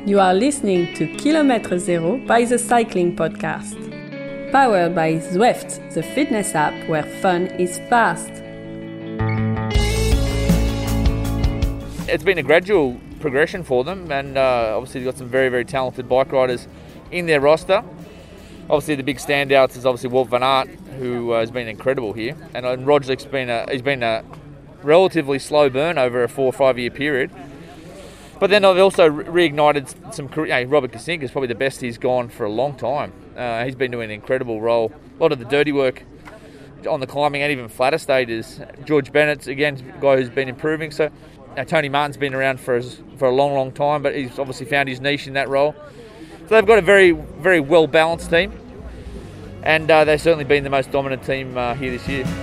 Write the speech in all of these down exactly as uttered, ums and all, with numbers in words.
You are listening to Kilometre Zero by the Cycling Podcast. Powered by Zwift, the fitness app where fun is fast. It's been a gradual progression for them, and uh, obviously they've got some very, very talented bike riders in their roster. Obviously the big standouts is obviously Wout van Aert, who uh, has been incredible here, and, and Roglič's been a, he's been a relatively slow burn over a four or five year period. But then they've also reignited some career. You know, Robert Kasinka is probably the best he's gone for a long time. Uh, he's been doing an incredible role. A lot of the dirty work on the climbing and even flatter stages. George Bennett's, again, a guy who's been improving. So you know, Tony Martin's been around for, for a long, long time, but he's obviously found his niche in that role. So they've got a very, very well-balanced team. And uh, they've certainly been the most dominant team uh, here this year.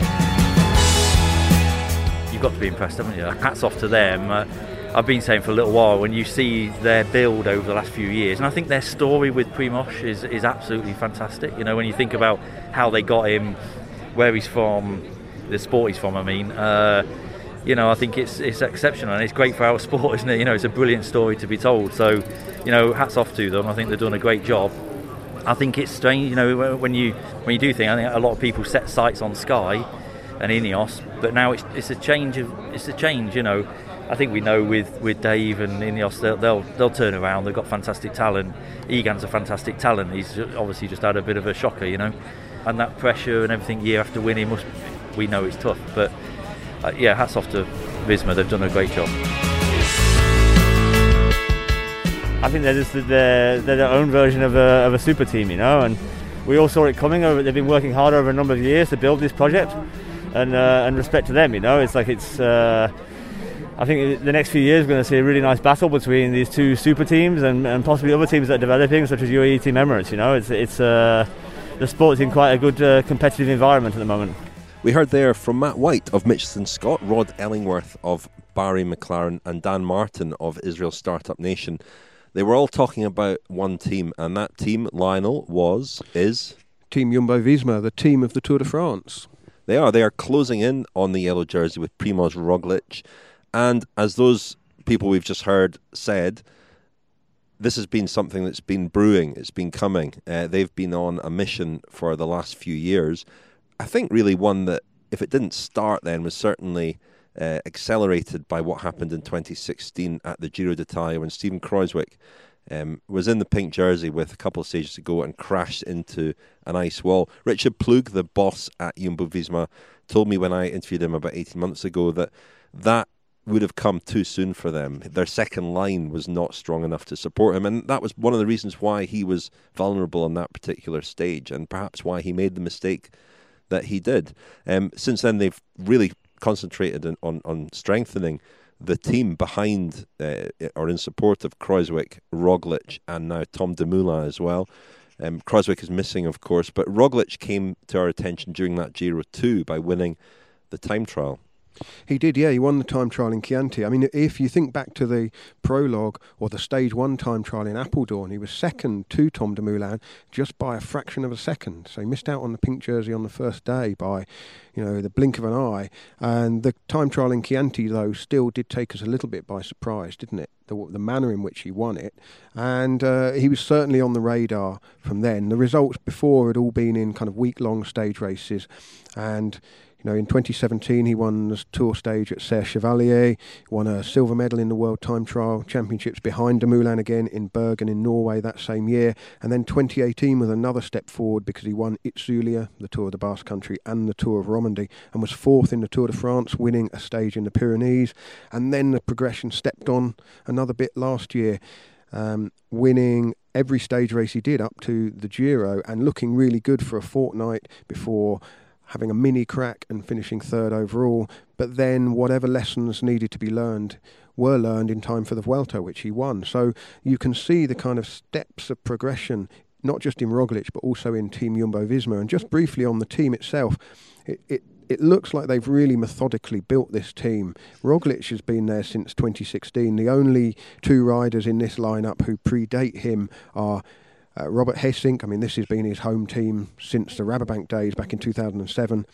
You've got to be impressed, haven't you? Hats off to them. Uh, I've been saying for a little while, when you see their build over the last few years, and I think their story with Primož is, is absolutely fantastic. You know, when you think about how they got him, where he's from, the sport he's from, I mean, uh, you know, I think it's it's exceptional, and it's great for our sport, isn't it? You know, it's a brilliant story to be told. So, you know, hats off to them. I think they've done a great job. I think it's strange, you know, when you when you do think, I think a lot of people set sights on Sky and Ineos, but now it's it's a change of it's a change, you know. I think we know with, with Dave and Ineos, they'll, they'll they'll turn around. They've got fantastic talent. Egan's a fantastic talent. He's obviously just had a bit of a shocker, you know, and that pressure and everything year after winning, must we know it's tough. But uh, yeah, hats off to Visma. They've done a great job. I think they're just they're, they're their own version of a of a super team, you know, and we all saw it coming. Over they've been working hard over a number of years to build this project, and uh, and respect to them, you know. It's like it's. Uh, I think the next few years we're going to see a really nice battle between these two super teams and, and possibly other teams that are developing, such as U A E Team Emirates. You know, it's it's uh, the sport's in quite a good uh, competitive environment at the moment. We heard there from Matt White of Mitchelton Scott, Rod Ellingworth of Barry McLaren, and Dan Martin of Israel Startup Nation. They were all talking about one team, and that team, Lionel, was is Team Jumbo-Visma, the team of the Tour de France. They are. They are closing in on the yellow jersey with Primož Roglič. And as those people we've just heard said, this has been something that's been brewing, it's been coming. Uh, they've been on a mission for the last few years. I think really one that, if it didn't start then, was certainly uh, accelerated by what happened in twenty sixteen at the Giro d'Italia when Steven Kruijswijk um, was in the pink jersey with a couple of stages to go and crashed into an ice wall. Richard Plug, the boss at Jumbo-Visma, told me when I interviewed him about eighteen months ago that that would have come too soon for them. Their second line was not strong enough to support him, and that was one of the reasons why he was vulnerable on that particular stage, and perhaps why he made the mistake that he did. Um, since then, they've really concentrated on, on, on strengthening the team behind uh, or in support of Kruijswijk, Roglič, and now Tom Dumoulin as well. Um, Kruijswijk is missing, of course, but Roglič came to our attention during that Giro too by winning the time trial. He did, yeah. He won the time trial in Chianti. I mean, if you think back to the prologue or the stage one time trial in Apeldoorn, he was second to Tom Dumoulin just by a fraction of a second. So he missed out on the pink jersey on the first day by, you know, the blink of an eye. And the time trial in Chianti, though, still did take us a little bit by surprise, didn't it? The, the manner in which he won it. And uh, he was certainly on the radar from then. The results before had all been in kind of week-long stage races, and you know, in twenty seventeen, he won the Tour stage at Serre Chevalier, won a silver medal in the World Time Trial Championships behind Dumoulin again in Bergen in Norway that same year. And then twenty eighteen was another step forward because he won Itzulia, the Tour of the Basque Country, and the Tour of Romandy, and was fourth in the Tour de France, winning a stage in the Pyrenees. And then the progression stepped on another bit last year, um, winning every stage race he did up to the Giro and looking really good for a fortnight before having a mini crack and finishing third overall. But then whatever lessons needed to be learned were learned in time for the Vuelta, which he won. So you can see the kind of steps of progression, not just in Roglič, but also in Team Jumbo-Visma. And just briefly on the team itself, it, it, it looks like they've really methodically built this team. Roglič has been there since twenty sixteen. The only two riders in this lineup who predate him are Uh, Robert Hessink. I mean, this has been his home team since the Rabobank days back in two thousand seven.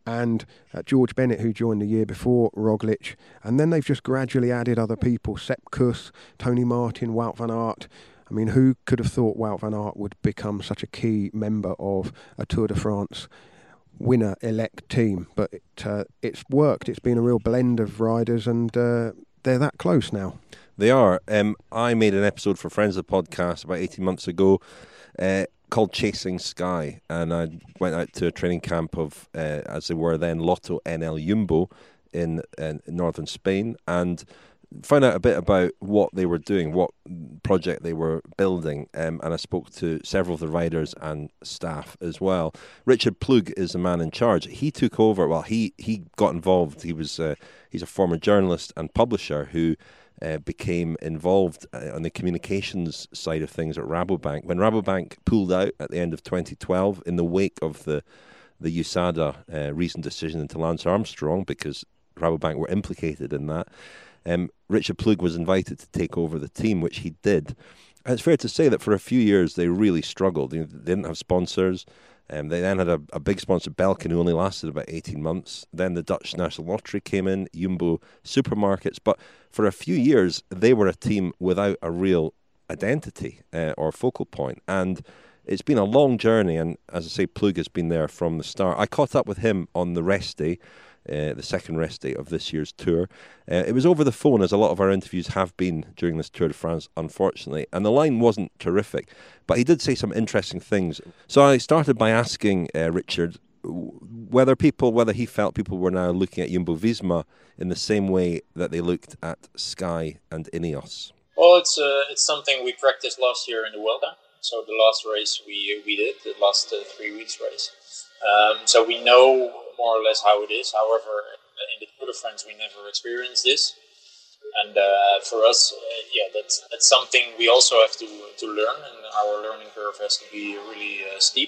and uh, George Bennett, who joined the year before Roglic, and then they've just gradually added other people, Sepp Kuss, Tony Martin, Wout van Aert. I mean, who could have thought Wout van Aert would become such a key member of a Tour de France winner-elect team? But it, uh, it's worked. It's been a real blend of riders, and uh, they're that close now. They are. Um, I made an episode for Friends of the Podcast about eighteen months ago uh, called Chasing Sky, and I went out to a training camp of, uh, as they were then, Lotto N L Jumbo in, uh, in northern Spain, and found out a bit about what they were doing, what project they were building, um, and I spoke to several of the riders and staff as well. Richard Plug is the man in charge. He took over, well, he, he got involved. He was uh, he's a former journalist and publisher who uh, became involved uh, on the communications side of things at Rabobank. When Rabobank pulled out at the end of twenty twelve in the wake of the, the U S A D A uh, recent decision into Lance Armstrong, because Rabobank were implicated in that, Um, Richard Plug was invited to take over the team, which he did. And it's fair to say that for a few years they really struggled. You know, they didn't have sponsors. Um, they then had a, a big sponsor, Belkin, who only lasted about eighteen months. Then the Dutch National Lottery came in, Jumbo Supermarkets. But for a few years, they were a team without a real identity uh, or focal point. And it's been a long journey. And as I say, Plug has been there from the start. I caught up with him on the rest day. Uh, the second rest day of this year's tour. Uh, it was over the phone, as a lot of our interviews have been during this Tour de France, unfortunately, and the line wasn't terrific, but he did say some interesting things. So I started by asking uh, Richard whether people, whether he felt people were now looking at Jumbo-Visma in the same way that they looked at Sky and Ineos. Well, it's uh, it's something we practiced last year in the Vuelta. So the last race we we did, the last uh, three weeks race. Um, so we know more or less how it is. However, in the Tour de France, we never experienced this, and uh, for us, uh, yeah, that's that's something we also have to to learn, and our learning curve has to be really uh, steep.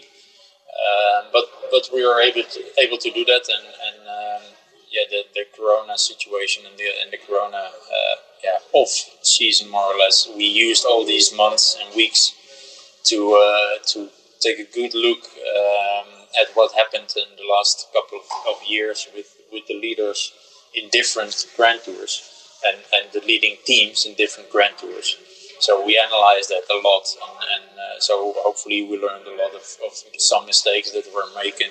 Uh, but but we are able to able to do that, and and um, yeah, the, the Corona situation and the and the Corona uh, yeah off season, more or less, we used all these months and weeks to uh, to take a good look um, at what happened in the last couple of, of years with, with the leaders in different Grand Tours and, and the leading teams in different Grand Tours. So we analyzed that a lot, and, and uh, so hopefully we learned a lot of, of some mistakes that were making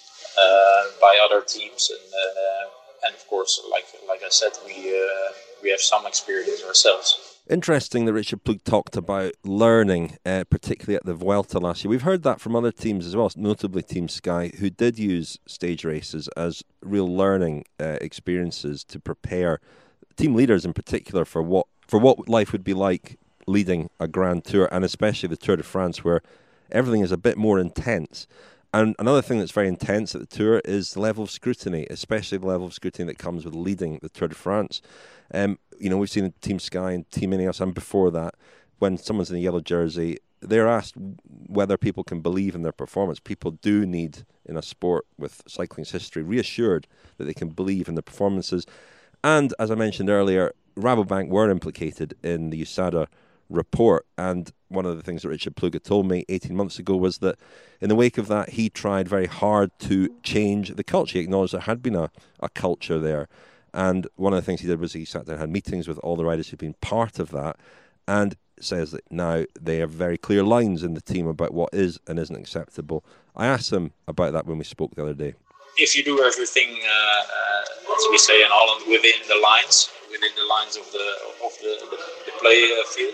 uh, by other teams, and uh, and of course, like like I said, we uh, we have some experience ourselves. Interesting that Richard Plug talked about learning, uh, particularly at the Vuelta last year. We've heard that from other teams as well, notably Team Sky, who did use stage races as real learning uh, experiences to prepare team leaders in particular for what for what life would be like leading a Grand Tour, and especially the Tour de France, where everything is a bit more intense. And another thing that's very intense at the Tour is the level of scrutiny, especially the level of scrutiny that comes with leading the Tour de France. Um, you know, we've seen Team Sky and Team Ineos, and before that, when someone's in a yellow jersey, they're asked whether people can believe in their performance. People do need, in a sport with cycling's history, reassured that they can believe in their performances. And, as I mentioned earlier, Rabobank were implicated in the U S A D A report, and one of the things that Richard Plug had told me eighteen months ago was that in the wake of that, he tried very hard to change the culture. He acknowledged there had been a, a culture there, and one of the things he did was he sat down and had meetings with all the riders who'd been part of that, and says that now they have very clear lines in the team about what is and isn't acceptable. I asked him about that when we spoke the other day. If you do everything, uh, uh, as we say in Holland, within the lines, within the lines of the of the, the, the play field,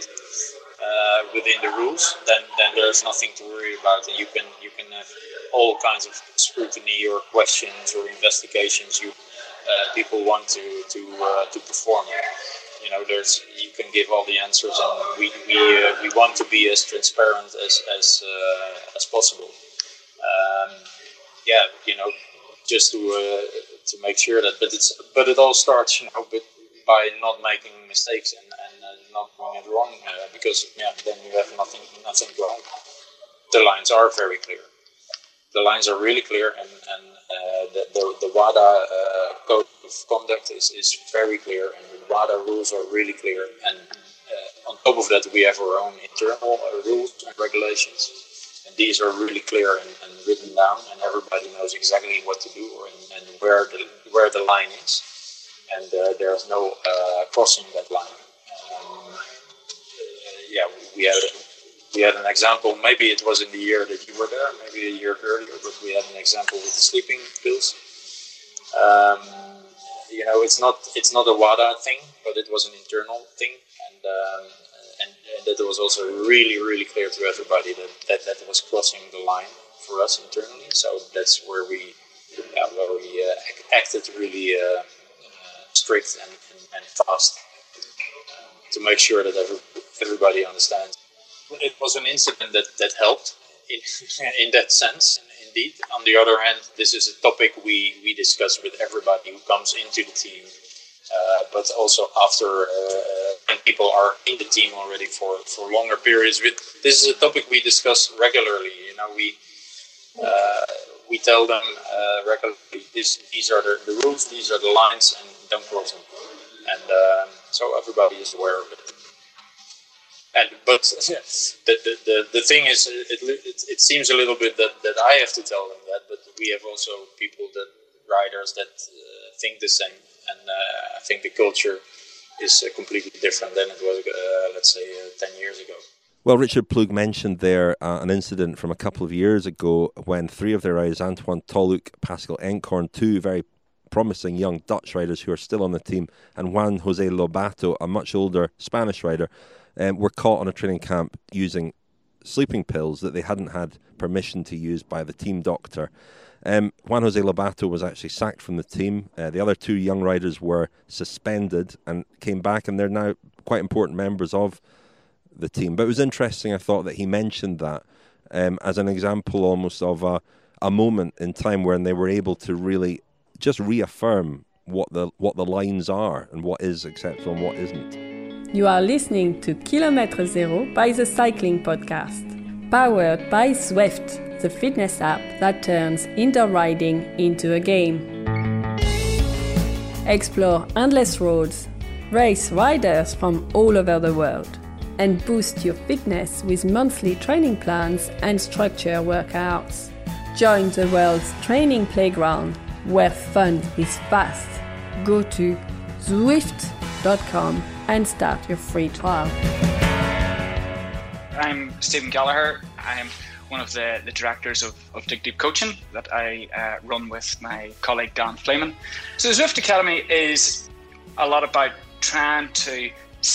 uh, within the rules, then then there's nothing to worry about, and you can you can have all kinds of scrutiny or questions or investigations you uh, people want to to uh, to perform. You know, there's you can give all the answers, and we we uh, we want to be as transparent as as uh, as possible. Um, yeah, you know. Just to uh, to make sure that, but it's but it all starts, you know, by not making mistakes and, and uh, not doing it wrong, uh, because yeah, then you have nothing nothing wrong. The lines are very clear. The lines are really clear, and and uh, the, the the WADA uh, code of conduct is, is very clear, and the WADA rules are really clear. And uh, on top of that, we have our own internal uh, rules and regulations. And these are really clear and, and written down, and everybody knows exactly what to do, or, and, and where the where the line is, and uh, there's no uh, crossing that line. Um, uh, yeah, we, we had we had an example. Maybe it was in the year that you were there, maybe a year earlier, but we had an example with the sleeping pills. Um, you know, it's not it's not a WADA thing, but it was an internal thing, and um, and, and that was also really really clear to everybody that that, that was crossing the line for us internally. So that's where we yeah, where we uh, acted really uh, uh, strict and, and, and fast um, to make sure that every, everybody understands. It was an incident that, that helped in, in that sense, indeed. On the other hand, this is a topic we, we discuss with everybody who comes into the team, uh, but also after uh, when people are in the team already for, for longer periods. This is a topic we discuss regularly. You know, we uh, we tell them uh, regularly, this, these are the, the rules, these are the lines, and don't cross them. And um, so everybody is aware of it. And, but the, the, the, the thing is, it, it, it seems a little bit that, that I have to tell them that, but we have also people, that riders that uh, think the same. And uh, I think the culture is uh, completely different than it was, uh, let's say, uh, ten years ago. Well, Richard Plug mentioned there uh, an incident from a couple of years ago when three of their riders, Antoine Tolhoek, Pascal Enkhorn, two very promising young Dutch riders who are still on the team, and Juan Jose Lobato, a much older Spanish rider, um, were caught on a training camp using sleeping pills that they hadn't had permission to use by the team doctor. Um, Juan Jose Lobato was actually sacked from the team. Uh, the other two young riders were suspended and came back, and they're now quite important members of the team. But it was interesting, I thought, that he mentioned that um, as an example almost of a, a moment in time when they were able to really just reaffirm what the what the lines are and what is acceptable and what isn't. You are listening to Kilometre Zero by the Cycling Podcast, powered by Zwift, the fitness app that turns indoor riding into a game. Explore endless roads, race riders from all over the world, and boost your fitness with monthly training plans and structured workouts. Join the world's training playground, where fun is fast. Go to Zwift dot com and start your free trial. I'm Stephen Gallagher. I'm one of the, the directors of, of Dig Deep Coaching that I uh, run with my colleague Dan Fleeman. So the Zwift Academy is a lot about trying to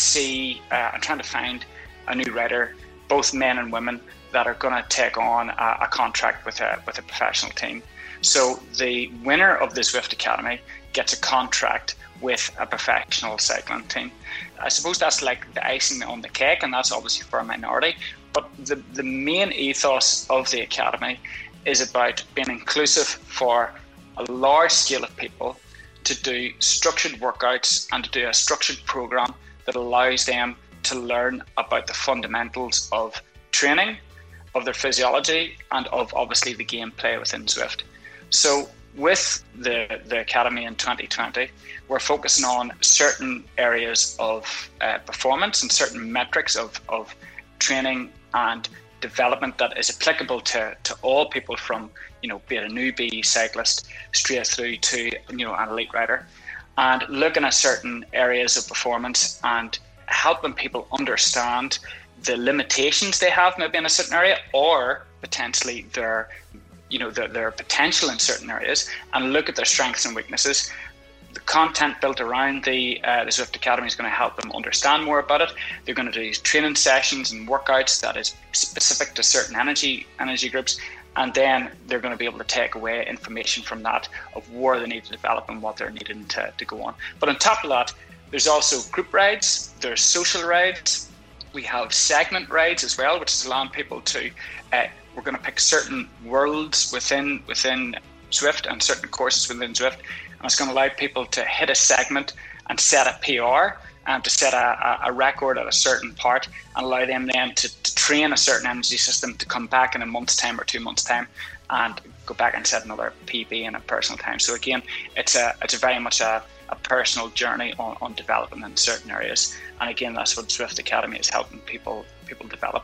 see uh, and trying to find a new rider, both men and women, that are going to take on a, a contract with a with a professional team. So the winner of the Zwift Academy gets a contract with a professional cycling team. I suppose that's like the icing on the cake, and that's obviously for a minority. But the, the main ethos of the Academy is about being inclusive for a large scale of people to do structured workouts and to do a structured program that allows them to learn about the fundamentals of training, of their physiology, and of obviously the gameplay within Zwift. So with the, the Academy in twenty twenty, we're focusing on certain areas of uh, performance and certain metrics of, of training and development that is applicable to, to all people, from, you know, be it a newbie cyclist straight through to, you know, an elite rider, and looking at certain areas of performance and helping people understand the limitations they have maybe in a certain area, or potentially their, you know, their, their potential in certain areas, and look at their strengths and weaknesses. The content built around the, uh, the Zwift Academy is going to help them understand more about it. They're going to do training sessions and workouts that is specific to certain energy energy groups, and then they're going to be able to take away information from that of where they need to develop and what they're needing to, to go on. But on top of that, there's also group rides, there's social rides, we have segment rides as well, which is allowing people to, uh, we're going to pick certain worlds within within Zwift and certain courses within Zwift, and it's going to allow people to hit a segment and set a P R and to set a, a record at a certain part, and allow them then to, to train a certain energy system to come back in a month's time or two months' time and go back and set another P B in a personal time. So again, it's a it's a very much a, a personal journey on, on development in certain areas, and again, that's what Zwift Academy is helping people people develop.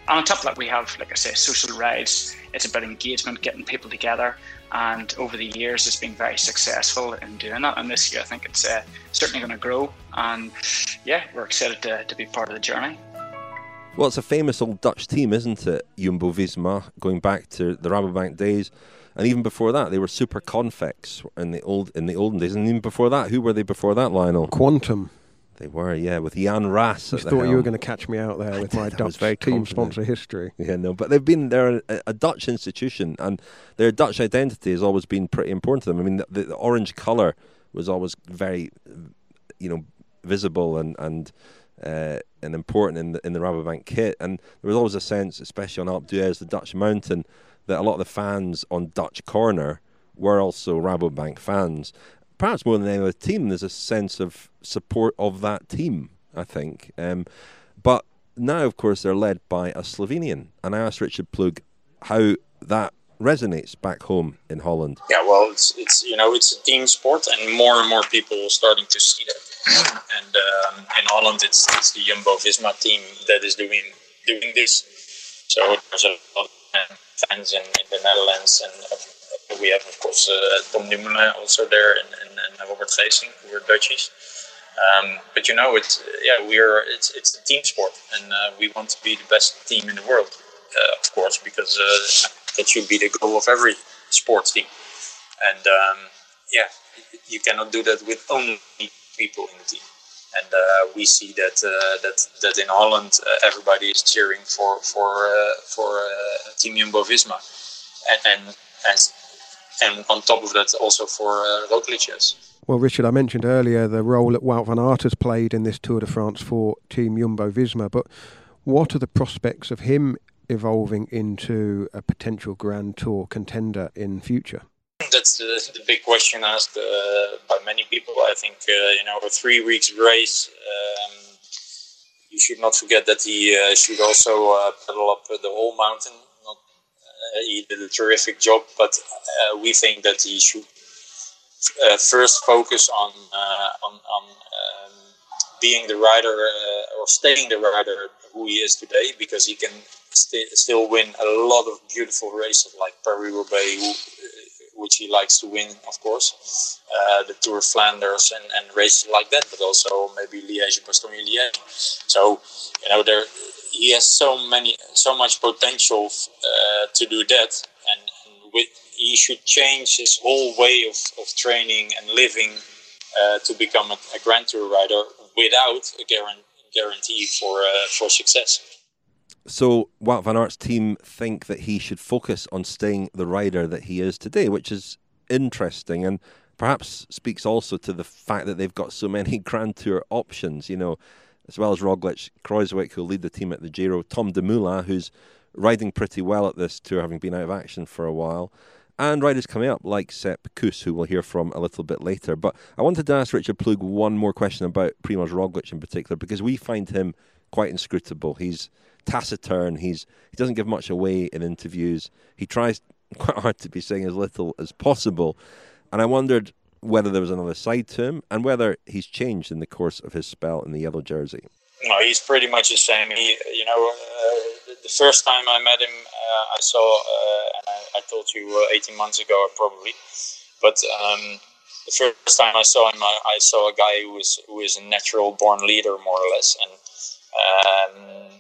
And on top of that, we have, like I say, social rides. It's about engagement, getting people together. And over the years, it's been very successful in doing that. And this year, I think it's uh, certainly going to grow. And yeah, we're excited to, to be part of the journey. Well, it's a famous old Dutch team, isn't it? Jumbo-Visma, going back to the Rabobank days. And even before that, they were Super Convex in the old in the olden days. And even before that, who were they before that, Lionel? Quantum. They were, yeah, with Jan Raas. I at the thought helm. You were going to catch me out there with my Dutch team confident. Sponsor history. Yeah, no, but they've been they're a, a Dutch institution, and their Dutch identity has always been pretty important to them. I mean, the, the orange colour was always very, you know, visible and and uh, and important in the in the Rabobank kit, and there was always a sense, especially on Alpe d'Huez, the Dutch mountain, that a lot of the fans on Dutch Corner were also Rabobank fans. Perhaps more than any other team, there's a sense of support of that team, I think. Um, but now, of course, they're led by a Slovenian. And I asked Richard Plug how that resonates back home in Holland. Yeah, well, it's, it's you know, it's a team sport, and more and more people are starting to see that. And um, in Holland, it's, it's the Jumbo-Visma team that is doing doing this. So there's a lot of fans in, in the Netherlands, and uh, we have, of course, uh, Tom Dumoulin also there, and, and, and Robert Geesink, who are Dutchies. Um, but you know, it's yeah, we're it's it's a team sport, and uh, we want to be the best team in the world, uh, of course, because uh, that should be the goal of every sports team. And um, yeah, you cannot do that with only people in the team. And uh, we see that uh, that that in Holland, uh, everybody is cheering for for uh, for uh, Team Jumbo-Visma, and and and and on top of that, also for uh, Roglic. Well, Richard, I mentioned earlier the role that Wout van Aert has played in this Tour de France for Team Jumbo-Visma, but what are the prospects of him evolving into a potential Grand Tour contender in future? That's the, the big question asked uh, by many people. I think, uh, you know, a three weeks race, um, you should not forget that he uh, should also uh, pedal up the whole mountain. Not, uh, he did a terrific job, but uh, we think that he should Uh, first focus on uh, on, on um, being the rider uh, or staying the rider who he is today, because he can st- still win a lot of beautiful races like Paris-Roubaix, who, which he likes to win, of course, uh, the Tour of Flanders and, and races like that, but also maybe Liège-Bastogne-Liège. So, you know, there he has so many, so much potential uh, to do that, and, and with he should change his whole way of, of training and living uh, to become a, a Grand Tour rider without a guarantee, guarantee for uh, for success. So Wout van Aert's team think that he should focus on staying the rider that he is today, which is interesting and perhaps speaks also to the fact that they've got so many Grand Tour options, you know, as well as Roglic, Kruijswijk, who'll lead the team at the Giro, Tom Dumoulin, who's riding pretty well at this tour, having been out of action for a while, and riders coming up like Sepp Kuss, who we'll hear from a little bit later. But I wanted to ask Richard Plug one more question about Primož Roglic in particular, because we find him quite inscrutable. He's taciturn. He's he doesn't give much away in interviews. He tries quite hard to be saying as little as possible. And I wondered whether there was another side to him and whether he's changed in the course of his spell in the yellow jersey. No, he's pretty much the same. He, you know, uh, the first time I met him, uh, I saw, uh, and I, I told you uh, eighteen months ago probably, but um, the first time I saw him, I, I saw a guy who is who is a natural born leader, more or less, and um,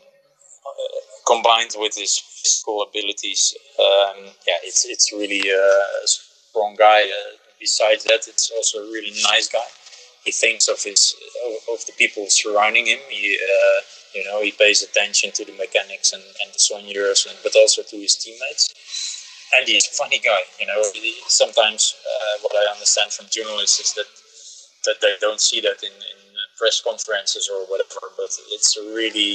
uh, combined with his physical abilities, um, yeah, it's it's really a strong guy. Uh, besides that, it's also a really nice guy. He thinks of his of the people surrounding him. He, uh, you know, he pays attention to the mechanics and, and the soigneurs, and but also to his teammates. And he's a funny guy. You know, he, sometimes uh, what I understand from journalists is that that they don't see that in, in press conferences or whatever. But it's a really,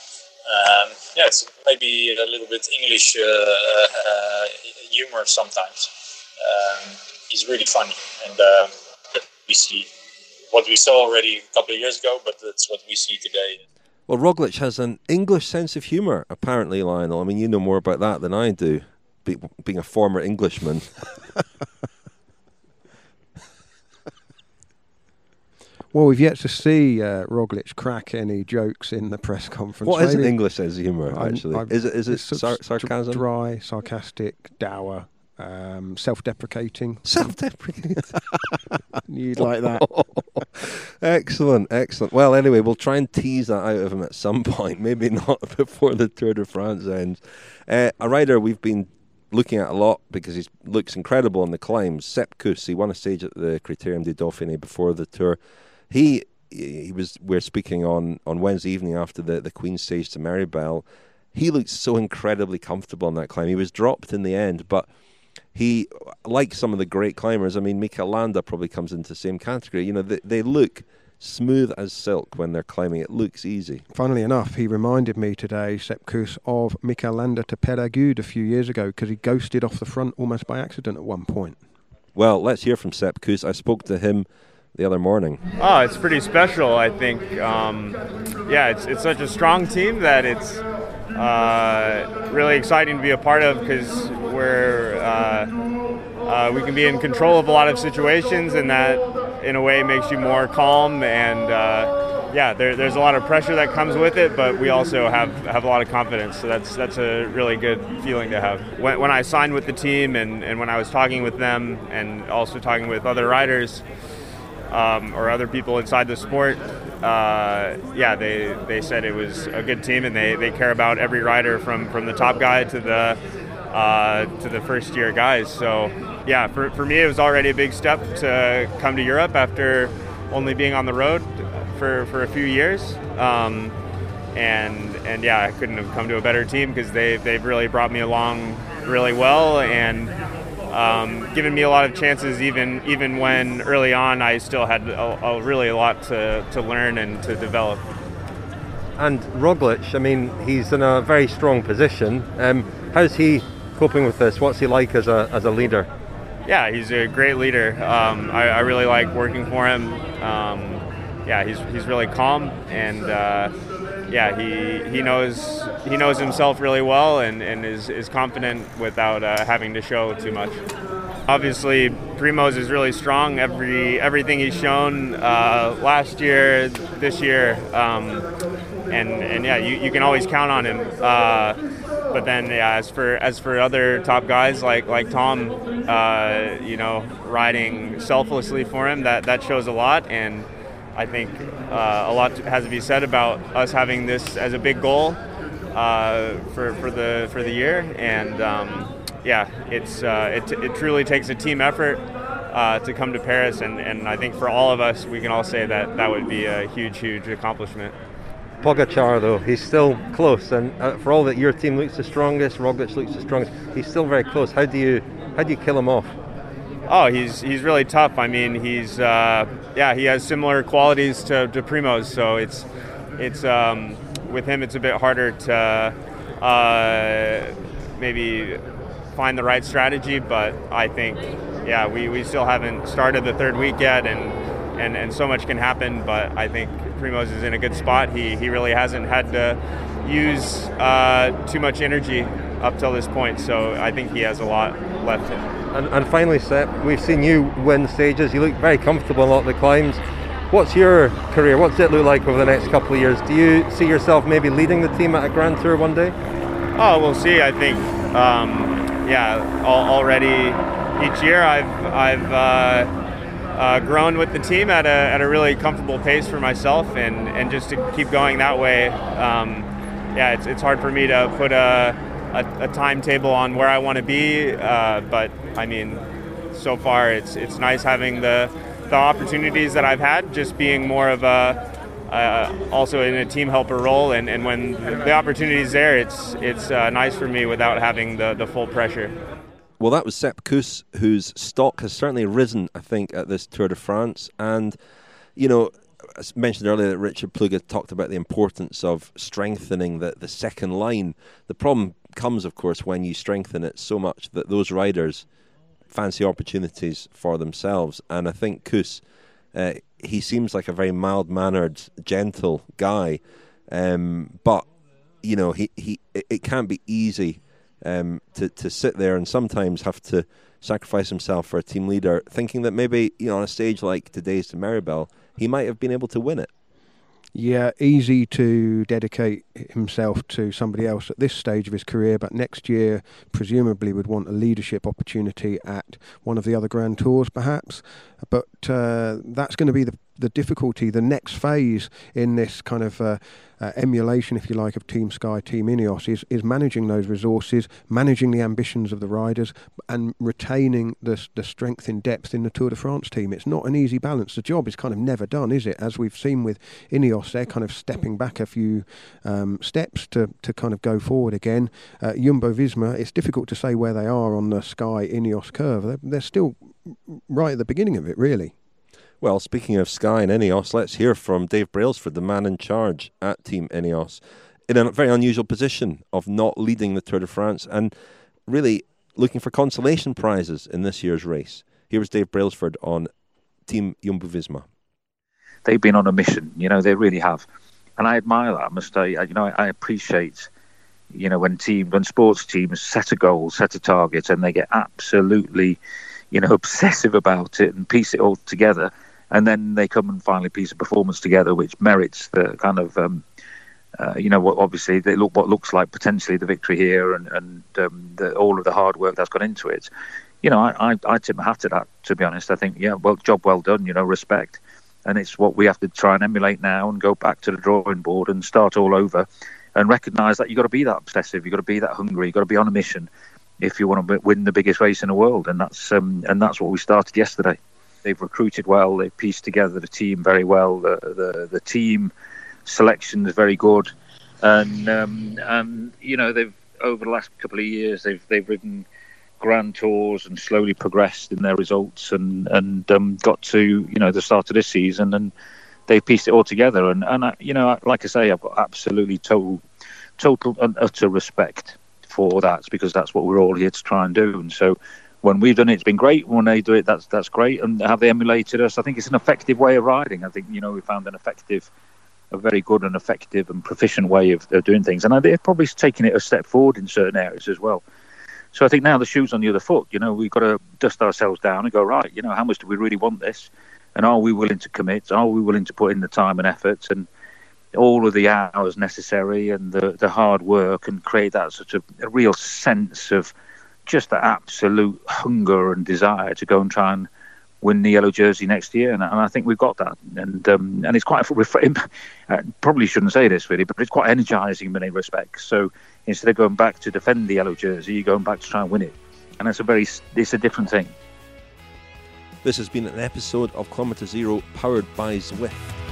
um, yeah, it's maybe a little bit English uh, uh, humor sometimes. Um, he's really funny, and uh, we see. What we saw already a couple of years ago, but that's what we see today. Well, Roglic has an English sense of humour, apparently, Lionel. I mean, you know more about that than I do, be, being a former Englishman. Well, we've yet to see uh, Roglic crack any jokes in the press conference. What isn't Maybe- English as humour, actually? I'm- I'm- is it, is it it's sort sar- of sarcasm? Dry, sarcastic, dour, um, self-deprecating. Self-deprecating. You'd like that. Excellent, excellent. Well, anyway, we'll try and tease that out of him at some point. Maybe not before the Tour de France ends. Uh, a rider we've been looking at a lot because he looks incredible on the climbs. Sepp Kuss, he won a stage at the Critérium du Dauphiné before the Tour. He he was. We're speaking on, on Wednesday evening after the, the Queen's stage to Maribel. He looked so incredibly comfortable on that climb. He was dropped in the end, but he, like some of the great climbers, I mean, Mikel Landa probably comes into the same category. You know, they, they look smooth as silk when they're climbing. It looks easy. Funnily enough, he reminded me today, Sepp Kuss, of Mikel Landa to Peyragudes a few years ago because he ghosted off the front almost by accident at one point. Well, let's hear from Sepp Kuss. I spoke to him the other morning. Oh, it's pretty special, I think. Um, yeah, it's it's such a strong team that it's uh, really exciting to be a part of because we're uh, uh, we can be in control of a lot of situations, and that in a way makes you more calm. And uh, yeah, there, there's a lot of pressure that comes with it, but we also have, have a lot of confidence. So that's that's a really good feeling to have. When, when I signed with the team, and, and when I was talking with them, and also talking with other riders. Um, or other people inside the sport, uh, yeah, they, they said it was a good team, and they, they care about every rider from, from the top guy to the uh, to the first year guys. So yeah, for, for me it was already a big step to come to Europe after only being on the road for, for a few years. Um, and and yeah, I couldn't have come to a better team because they they've really brought me along really well, and Um, given me a lot of chances, even even when early on I still had a, a really a lot to, to learn and to develop. And Roglic, I mean, he's in a very strong position. Um, how's he coping with this? What's he like as a as a leader? Yeah, he's a great leader. Um, I, I really like working for him. Um, yeah, he's he's really calm, and uh, yeah, he he knows he knows himself really well, and, and is, is confident without uh, having to show too much. Obviously, Primoz is really strong. Every everything he's shown uh, last year, this year, um, and and yeah, you, you can always count on him. Uh, but then, yeah, as for as for other top guys like like Tom, uh, you know, riding selflessly for him, that that shows a lot. And I think uh, a lot has to be said about us having this as a big goal uh, for for the for the year, and um, yeah, it's uh, it it truly takes a team effort uh, to come to Paris, and, and I think for all of us, we can all say that that would be a huge huge accomplishment. Pogačar, though, he's still close, and uh, for all that your team looks the strongest, Roglic looks the strongest, he's still very close. How do you how do you kill him off? Oh, he's he's really tough. I mean, he's uh, yeah, he has similar qualities to, to Primoz, so it's it's um, with him it's a bit harder to uh, maybe find the right strategy. But I think yeah, we, we still haven't started the third week yet, and, and, and so much can happen. But I think Primoz is in a good spot. He he really hasn't had to use uh, too much energy up till this point, so I think he has a lot left in. And, and finally, Sepp, we've seen you win stages. You look very comfortable on a lot of the climbs. What's your career? What's it look like over the next couple of years? Do you see yourself maybe leading the team at a Grand Tour one day? Oh, we'll see. I think, um, yeah, al- already each year I've I've uh, uh, grown with the team at a at a really comfortable pace for myself, and, and just to keep going that way. Um, yeah, it's it's hard for me to put a A, a timetable on where I want to be, uh, but I mean, so far it's it's nice having the the opportunities that I've had, just being more of a uh, also in a team helper role, and, and when the opportunity is there, it's it's uh, nice for me without having the, the full pressure. Well, that was Sepp Kuss, whose stock has certainly risen, I think, at this Tour de France, and you know, as mentioned earlier that Richard Plugge talked about the importance of strengthening the, the second line. The problem comes, of course, when you strengthen it so much that those riders fancy opportunities for themselves. And I think Kuss, uh, he seems like a very mild-mannered, gentle guy. Um, but, you know, he, he it, it can't be easy um, to, to sit there and sometimes have to sacrifice himself for a team leader, thinking that maybe, you know, on a stage like today's to Maribel, he might have been able to win it. Yeah, easy to dedicate himself to somebody else at this stage of his career, but next year presumably would want a leadership opportunity at one of the other Grand Tours perhaps. But uh, that's going to be the the difficulty, the next phase in this kind of uh, uh, emulation, if you like, of Team Sky, Team Ineos, is, is managing those resources, managing the ambitions of the riders, and retaining the the strength in depth in the Tour de France team. It's not an easy balance. The job is kind of never done, is it? As we've seen with Ineos, they're kind of stepping back a few um, steps to, to kind of go forward again. Uh, Jumbo-Visma, it's difficult to say where they are on the Sky Ineos curve. They're, they're still right at the beginning of it, really. Well, speaking of Sky and Ineos, let's hear from Dave Brailsford, the man in charge at Team Ineos, in a very unusual position of not leading the Tour de France and really looking for consolation prizes in this year's race. Here was Dave Brailsford on Team Jumbo-Visma. They've been on a mission, you know, they really have. And I admire that, I must say. You know, I appreciate, you know, when team, when sports teams set a goal, set a target, and they get absolutely, you know, obsessive about it and piece it all together. And then they come and finally piece a performance together which merits the kind of, um, uh, you know, what obviously they look what looks like potentially the victory here and, and um, the, all of the hard work that's gone into it. You know, I, I, I tip my hat to that, to be honest. I think, yeah, well, job well done, you know, respect. And it's what we have to try and emulate now and go back to the drawing board and start all over and recognise that you've got to be that obsessive, you've got to be that hungry, you've got to be on a mission if you want to win the biggest race in the world. And that's um, and that's what we started yesterday. They've recruited well. They've pieced together the team very well. The the, the team selection is very good, and um, and you know they've over the last couple of years they've they've ridden Grand Tours and slowly progressed in their results and and um, got to you know the start of this season and they pieced it all together. And and I, you know like I say, I've got absolutely total total and utter respect for that because that's what we're all here to try and do. And so when we've done it, it's been great. When they do it, that's that's great. And have they emulated us? I think it's an effective way of riding. I think, you know, we found an effective, a very good and effective and proficient way of, of doing things. And they've probably taken it a step forward in certain areas as well. So I think now the shoe's on the other foot. You know, we've got to dust ourselves down and go, right, you know, how much do we really want this? And are we willing to commit? Are we willing to put in the time and effort and all of the hours necessary and the, the hard work and create that sort of a real sense of just the absolute hunger and desire to go and try and win the yellow jersey next year, and, and I think we've got that, and um, and it's quite I probably shouldn't say this really, but it's quite energising in many respects. So instead of going back to defend the yellow jersey, you're going back to try and win it, and it's a very it's a different thing. This has been an episode of Kilometre Zero powered by Zwift.